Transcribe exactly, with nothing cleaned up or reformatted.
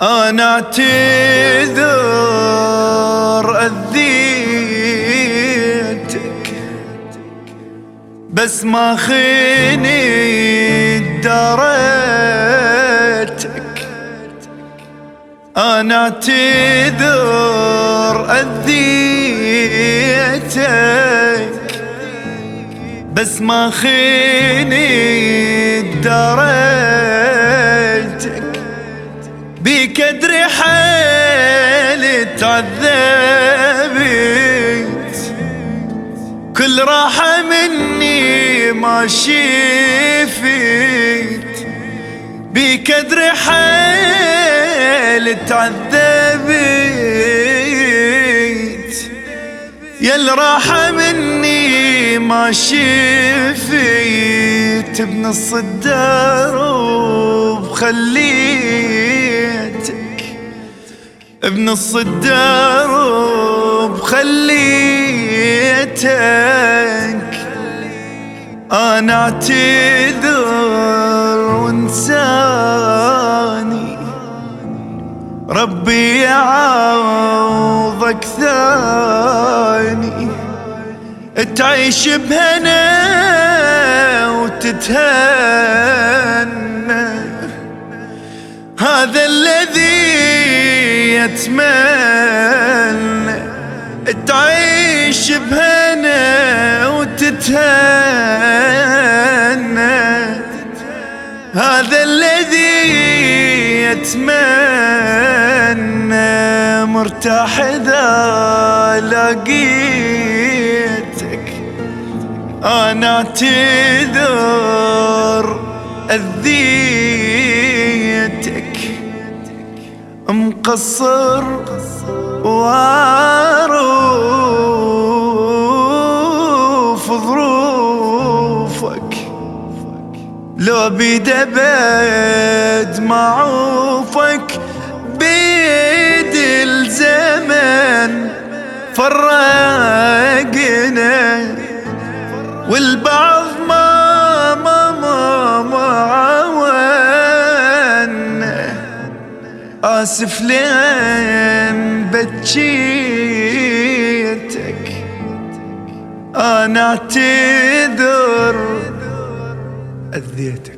أنا أعتذر أذيتك، بس ما خيني دريتك. أنا أعتذر أذيتك، بس ما خيني دريتك. بقدر حيلي تعذبت، كل راحة مني ما شفت. بقدر حيلي تعذبت، يا الراحة مني ما شفت. بنص الدرب خليتك، بنص الدرب خليتك. أنا أعتذر وانساني، ربي يعوضك ثاني. تعيش بهنا وتتهنى، هذا الذي يتمنى. تعيش بهنا وتتهنى، هذا الذي يتمنى. مرتاح إذا لقيتك، أنا أعتذر أذيتك. مقصر وأعرف ظروفك، لو بيد أبد معوفك. بيد الزمن فرقنا، والبعض ما ما ما ما عاونا. آسف لين بجيتك، أنا أعتذر أذيتك.